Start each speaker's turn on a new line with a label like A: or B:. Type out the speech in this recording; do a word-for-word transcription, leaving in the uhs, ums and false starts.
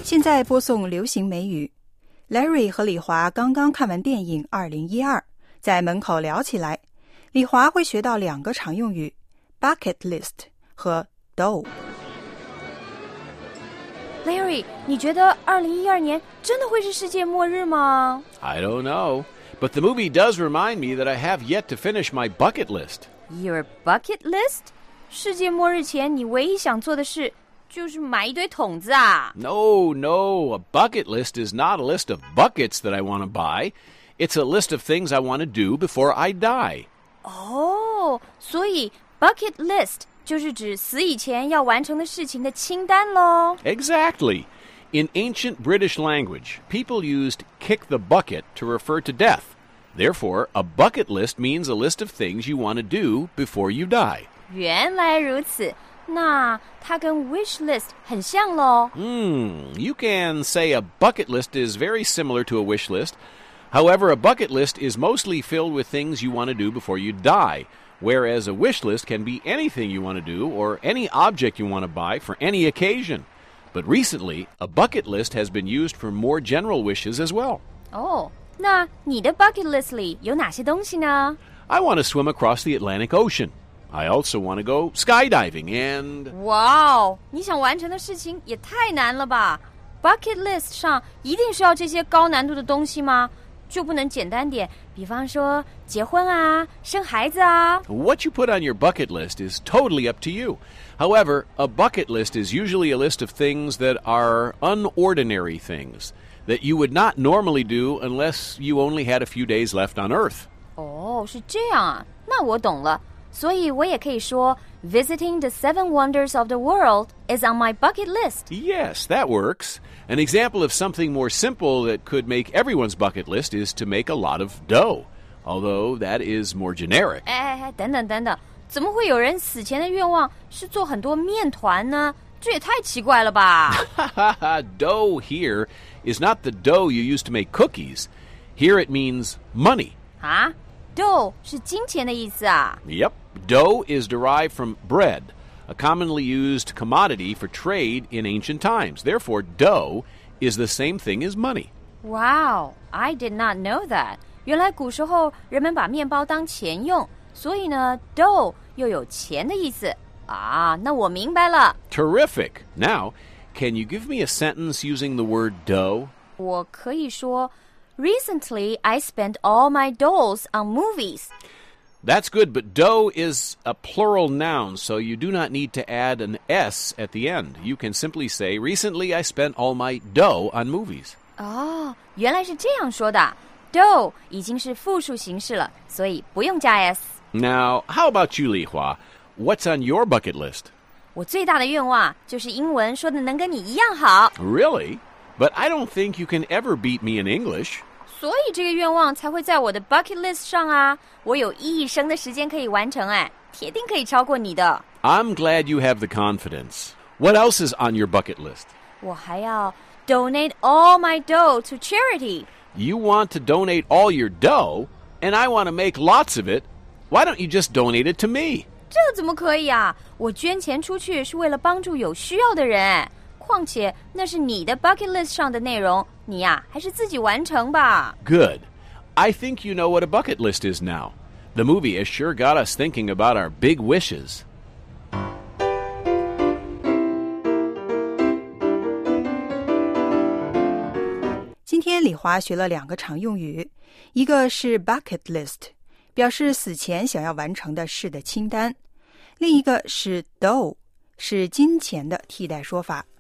A: 现在播送流行美语。Larry 和李华刚刚看完电影二零一二，在门口聊起来。李华会学到两个常用语 bucket list 和 dough。Larry，
B: 你觉得二零一二年真的会是世界末日吗？
C: I don't know, but the movie does remind me that I have yet to finish my bucket list.
B: Your bucket list? 世界末日前你唯一想做的事就是买一堆桶子啊
C: No, no, a bucket list is not a list of buckets that I want to buy. It's a list of things I want to do before I die.
B: 哦，所以 bucket list 就是指死以前要完成的事情的清单咯。
C: Exactly. In ancient British language, people used kick the bucket to refer to death. Therefore, a bucket list means a list of things you want to do before you die.
B: 原来如此，那它跟 wish list 很像咯。
C: Hmm, you can say a bucket list is very similar to a wish list. However, a bucket list is mostly filled with things you want to do before you die, whereas a wish list can be anything you want to do or any object you want to buy for any occasion. But recently, a bucket list has been used for more general wishes as well.
B: 哦，那你的 bucket list 里有哪些东西呢？
C: I want to swim across the Atlantic Ocean. I also want to go skydiving and...
B: 哇哦，你想完成的事情也太难了吧 ？bucket list 上一定需要这些高难度的东西吗？就不能简单点，比方说结婚啊，生孩子啊。
C: What you put on your bucket list is totally up to you. However, a bucket list is usually a list of things that are unordinary things that you would not normally do unless you only had a few days left on Earth.
B: 哦，是这样啊，那我懂了。所以我也可以说 Visiting the seven wonders of the world is on my bucket list.
C: Yes, that works. An example of something more simple that could make everyone's bucket list is to make a lot of dough, although that is more generic.
B: 哎哎哎，等等等等，怎么会有人死前的愿望是做很多面团呢？这也太奇怪了吧
C: Dough here is not the dough you use to make cookies. Here it means money.
B: 啊 dough 是金钱的意思啊
C: Yep, dough is derived from bread, a commonly used commodity for trade in ancient times. Therefore, dough is the same thing as money.
B: Wow, I did not know that. 原来古时候人们把面包当钱用，所以呢 dough 又有钱的意思啊，那我明白了
C: Terrific. Now, can you give me a sentence using the word dough?
B: 我可以说 Recently, I spent all my doughs on movies.
C: That's good, but dough is a plural noun, so you do not need to add an S at the end. You can simply say, recently I spent all my dough on movies.
B: 哦，原来是这样说的 dough 已经是复数形式了，所以不用加 S.
C: Now, how about you, Li Hua? What's on your bucket list?
B: 我最大的愿望就是英文说的能跟你一样好
C: Really? But I don't think you can ever beat me in English.
B: 所以这个愿望才会在我的 bucket list 上啊，我有一生的时间可以完成哎，铁定可以超过你的。
C: I'm glad you have the confidence. What else is on your bucket list?
B: 我还要 donate all my dough to charity.
C: You want to donate all your dough, and I want to make lots of it. Why don't you just donate it to me?
B: 这怎么可以啊？我捐钱出去是为了帮助有需要的人，况且那是你的 bucket list 上的内容，你呀、啊、还是自己完成吧。
C: Good. I think you know what a bucket list is now. The movie has sure got us thinking about our big wishes.
A: 今天李华学了两个常用语，一个是 bucket list， 表示死前想要完成的事的清单，另一个是 dough， 是金钱的替代说法。